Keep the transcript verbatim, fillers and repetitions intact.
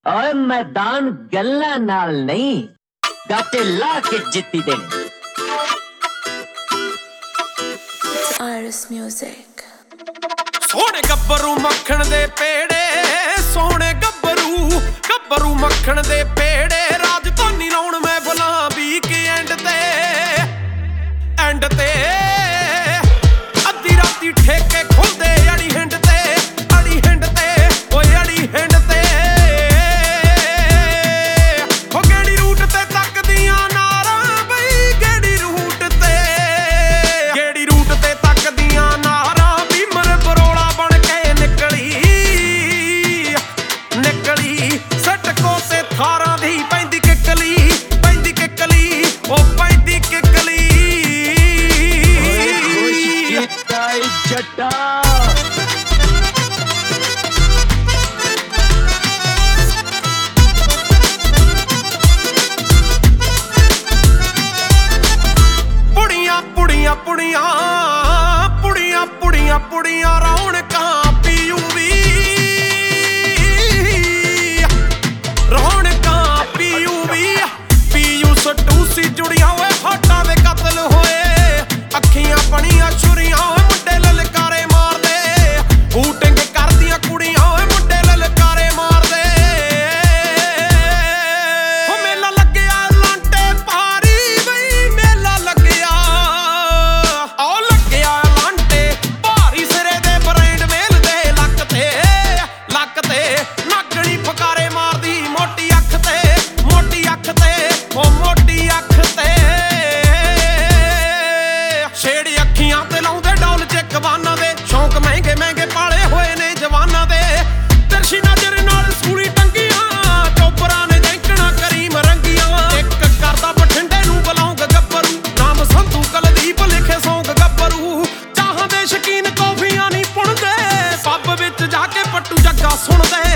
और मैदान गल्ला नाल नहीं गाते ला के जित्ती देने। Iris Music। सोने गब्बरू मक्खन दे पेड़े, सोने गब्बरू गब्बरू मक्खन दे पेड़े, राजधानी लाउण मैं भला वीक एंड ते एंड ते अद्धी राती ठेके खुलदे अड़ी हिंड ते अड़ी हिंड ते ओए अड़ी हिंड ते हो गेड़ी रूट ते तकदियां नारां बई गेड़ी रूट ते गेड़ी रूट ते तकदियां नारां भी मर बरोड़ा बन के निकली निकली सटको ते थारां दी पैंदी किकली पैंदी किकली ओ पैंदी किकली जटा पुड़ियां पुड़ियां पुड़ियां पुड़ियां पुड़ियां पुड़ियां रौनकां पीयूवी रौनकां पीयूवी पीयू सटू सी जुड़ियां वे फाटा दे कतल होए अखियां बनियां छुरियां मुंडे ललकारे मारदे बूटिंग करदियां कुड़ियां मुंडे ललकारे मारदे हो मेला लग्गिया लांटे पारी बई मेला लग्गिया ओ लग्गिया लांटे भारी सिरे दे ब्रांड मेल दे लक ते लक ते नागणी फकारे मारदी मोटी अख ते मोटी अख ते ओ मोटी अख ते छेड़ी अखियां ते लाउंदे डौल चेक वाना दे शौक महंगे महंगे पाले होए ने जवाना दे तिरछी नजर नाल सूली टंगियां चोपरा ने जैकना करीम रंगियां एक करदा बठिंडे नूं बुलाऊंग गब्बरू नाम संधू कुलदीप लिखे सौंग गब्बरू चाहां दे शकीन कॉफियां नहीं पुणदे पब विच जाके पट्टू जग्गा सुणदे